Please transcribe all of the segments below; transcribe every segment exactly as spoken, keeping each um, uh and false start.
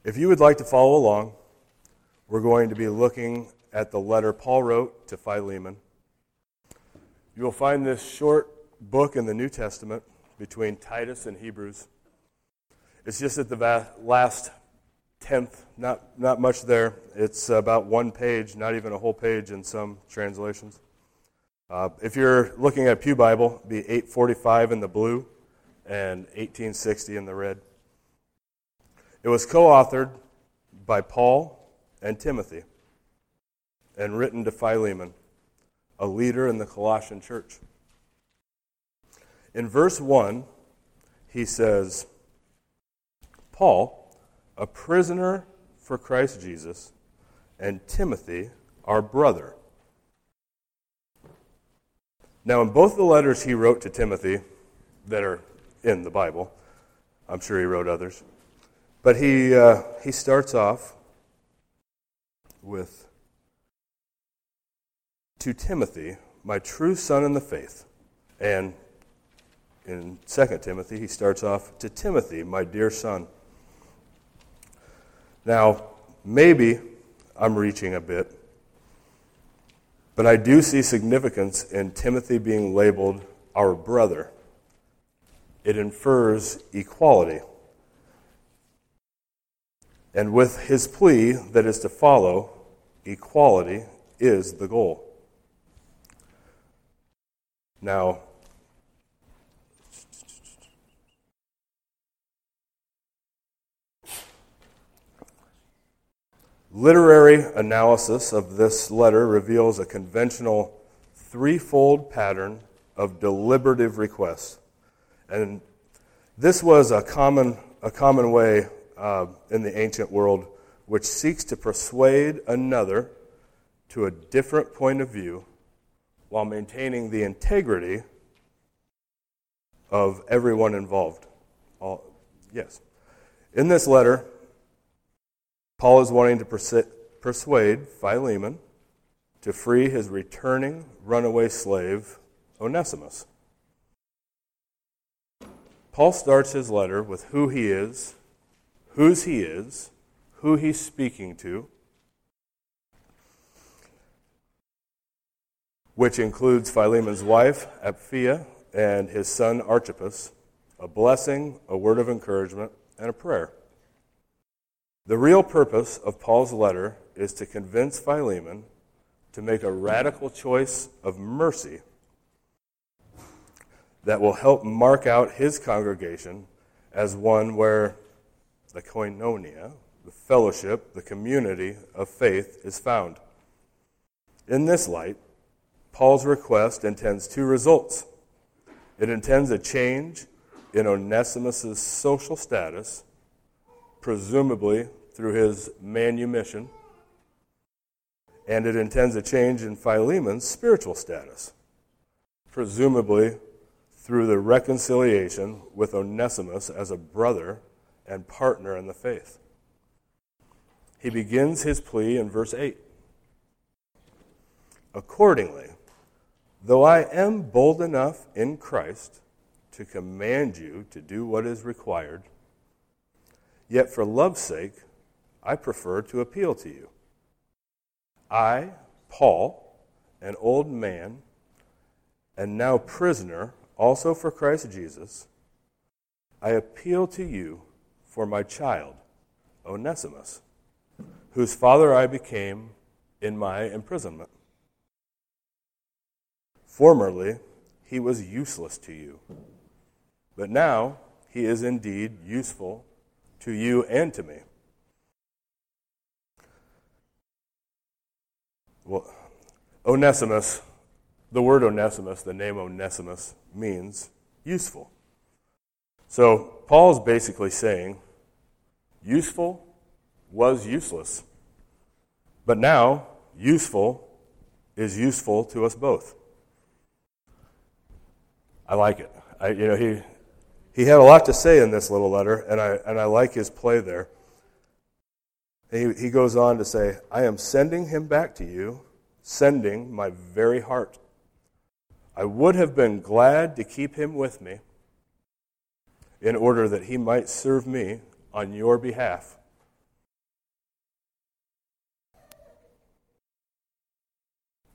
If you would like to follow along, we're going to be looking at the letter Paul wrote to Philemon. You will find this short book in the New Testament between Titus and Hebrews. It's just at the va- last tenth, not, not much there. It's about one page, not even a whole page in some translations. Uh, if you're looking at Pew Bible, it'd be eight forty-five in the blue and eighteen sixty in the red. It was co-authored by Paul and Timothy and written to Philemon, a leader in the Colossian church. In verse one, he says, Paul, a prisoner for Christ Jesus, and Timothy, our brother. Now, in both the letters he wrote to Timothy that are in the Bible, I'm sure he wrote others, but he uh, he starts off with, to Timothy, my true son in the faith. And in Second Timothy, he starts off, to Timothy, my dear son. Now, maybe I'm reaching a bit, but I do see significance in Timothy being labeled our brother. It infers equality. And with his plea that is to follow, equality is the goal. Now, literary analysis of this letter reveals a conventional threefold pattern of deliberative requests. And this was a common, a common way uh, in the ancient world which seeks to persuade another to a different point of view while maintaining the integrity of everyone involved. All, yes. In this letter, Paul is wanting to persu- persuade Philemon to free his returning runaway slave, Onesimus. Paul starts his letter with who he is, whose he is, who he's speaking to, which includes Philemon's wife, Apphia, and his son, Archippus, a blessing, a word of encouragement, and a prayer. The real purpose of Paul's letter is to convince Philemon to make a radical choice of mercy that will help mark out his congregation as one where the koinonia, the fellowship, the community of faith is found. In this light, Paul's request intends two results. It intends a change in Onesimus' social status, presumably through his manumission, and it intends a change in Philemon's spiritual status, presumably through the reconciliation with Onesimus as a brother and partner in the faith. He begins his plea in verse eight. Accordingly, though I am bold enough in Christ to command you to do what is required, yet for love's sake, I prefer to appeal to you. I, Paul, an old man, and now prisoner, also for Christ Jesus, I appeal to you for my child, Onesimus, whose father I became in my imprisonment. Formerly, he was useless to you, but now he is indeed useful to you and to me. Well, Onesimus, the word Onesimus, the name Onesimus, means useful. So Paul's basically saying, useful was useless, but now useful is useful to us both. I like it. I, you know, he he had a lot to say in this little letter, and I and I like his play there. He he goes on to say, I am sending him back to you, sending my very heart. I would have been glad to keep him with me in order that he might serve me on your behalf.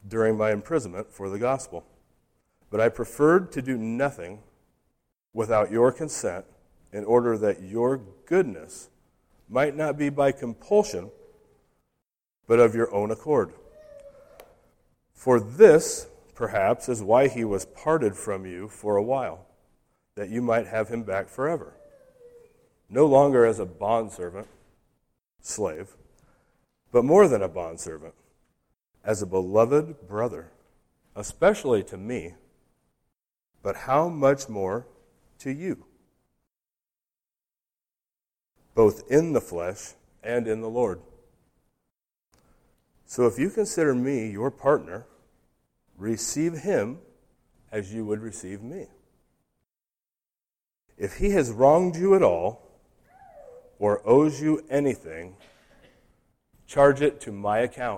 during my imprisonment for the gospel. But I preferred to do nothing without your consent in order that your goodness might not be by compulsion, but of your own accord. For this, perhaps, is why he was parted from you for a while, that you might have him back forever, no longer as a bondservant, slave, but more than a bondservant, as a beloved brother, especially to me, but how much more to you, both in the flesh and in the Lord. So if you consider me your partner, receive him as you would receive me. If he has wronged you at all, or owes you anything, charge it to my account.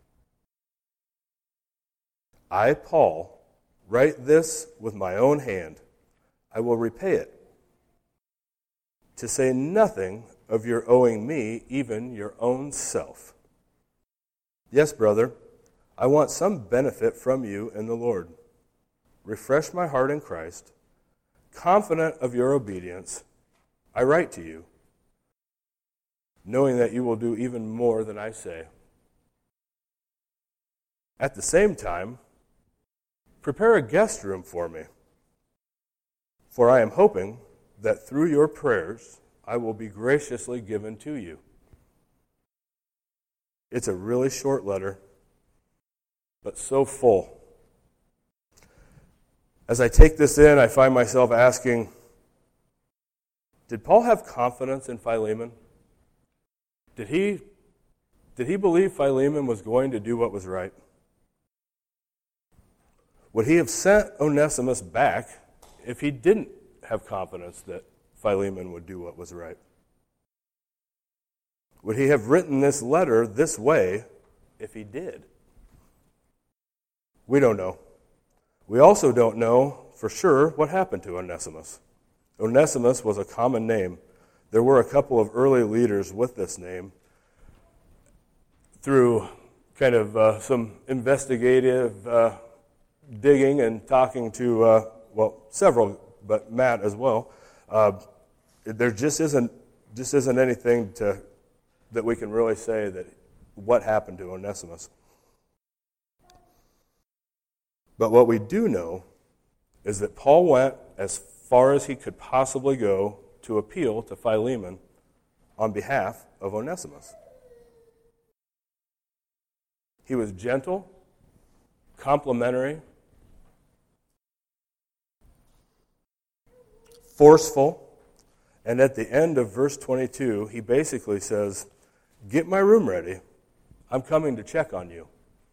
I, Paul, write this with my own hand. I will repay it. To say nothing of your owing me, even your own self. Yes, brother, I want some benefit from you in the Lord. Refresh my heart in Christ. Confident of your obedience, I write to you, knowing that you will do even more than I say. At the same time, prepare a guest room for me, for I am hoping that through your prayers I will be graciously given to you. It's a really short letter, but so full. As I take this in, I find myself asking, did Paul have confidence in Philemon? Did he, did he believe Philemon was going to do what was right? Would he have sent Onesimus back if he didn't have confidence that Philemon would do what was right? Would he have written this letter this way if he did? We don't know. We also don't know for sure what happened to Onesimus. Onesimus was a common name. There were a couple of early leaders with this name. Through kind of uh, some investigative uh, digging and talking to, uh, well, several, but Matt as well, uh, there just isn't just isn't anything to that we can really say that what happened to Onesimus. But what we do know is that Paul went as far as he could possibly go to appeal to Philemon on behalf of Onesimus. He was gentle, complimentary, forceful, and at the end of verse twenty-two, he basically says, "Get my room ready. I'm coming to check on you."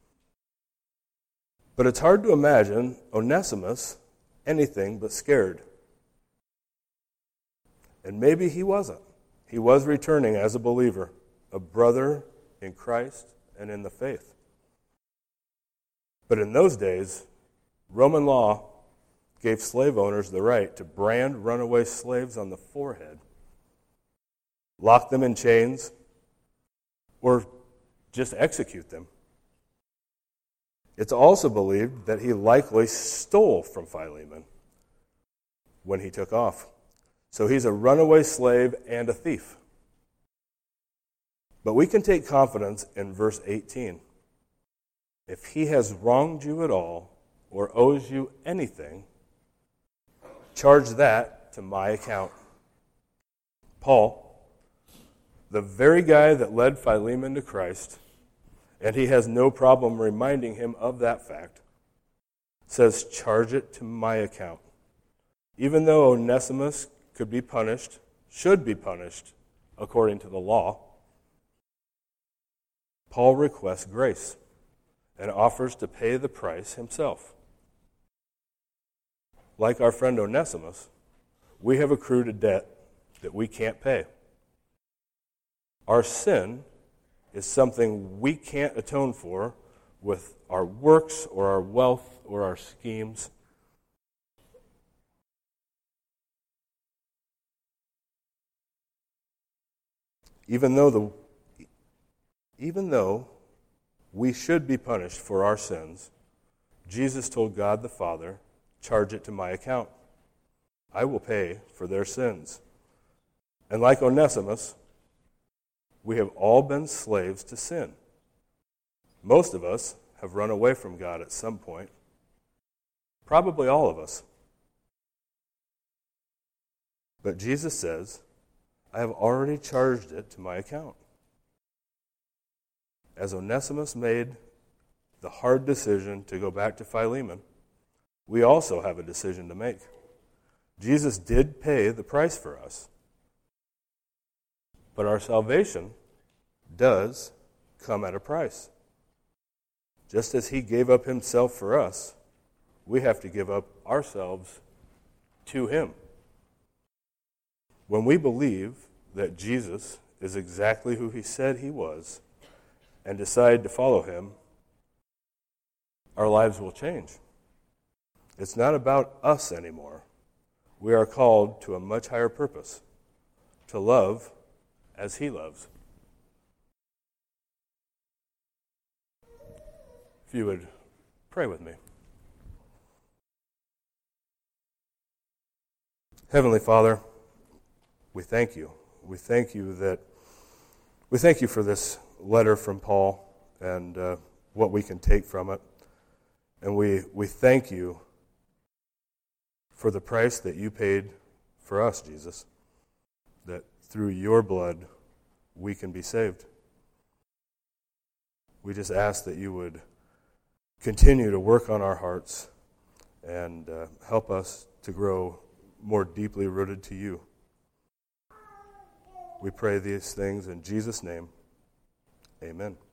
But it's hard to imagine Onesimus anything but scared. And maybe he wasn't. He was returning as a believer, a brother in Christ and in the faith. But in those days, Roman law gave slave owners the right to brand runaway slaves on the forehead, lock them in chains, or just execute them. It's also believed that he likely stole from Philemon when he took off. So he's a runaway slave and a thief. But we can take confidence in verse eighteen. If he has wronged you at all or owes you anything, charge that to my account. Paul, the very guy that led Philemon to Christ, and he has no problem reminding him of that fact, says, charge it to my account. Even though Onesimus could be punished, should be punished according to the law, Paul requests grace and offers to pay the price himself. Like our friend Onesimus, we have accrued a debt that we can't pay. Our sin is something we can't atone for with our works or our wealth or our schemes. Even though the even though we should be punished for our sins, Jesus told God the Father, "Charge it to my account. I will pay for their sins." And like Onesimus, we have all been slaves to sin. Most of us have run away from God at some point. Probably all of us. But Jesus says, "I have already charged it to my account." As Onesimus made the hard decision to go back to Philemon, we also have a decision to make. Jesus did pay the price for us. But our salvation does come at a price. Just as he gave up himself for us, we have to give up ourselves to him. When we believe that Jesus is exactly who he said he was and decide to follow him, our lives will change. It's not about us anymore. We are called to a much higher purpose, to love as he loves. If you would pray with me. Heavenly Father, we thank you. We thank you that we thank you for this letter from Paul and uh, what we can take from it. And we, we thank you for the price that you paid for us, Jesus, that through your blood we can be saved. We just ask that you would continue to work on our hearts and uh, help us to grow more deeply rooted to you. We pray these things in Jesus' name. Amen.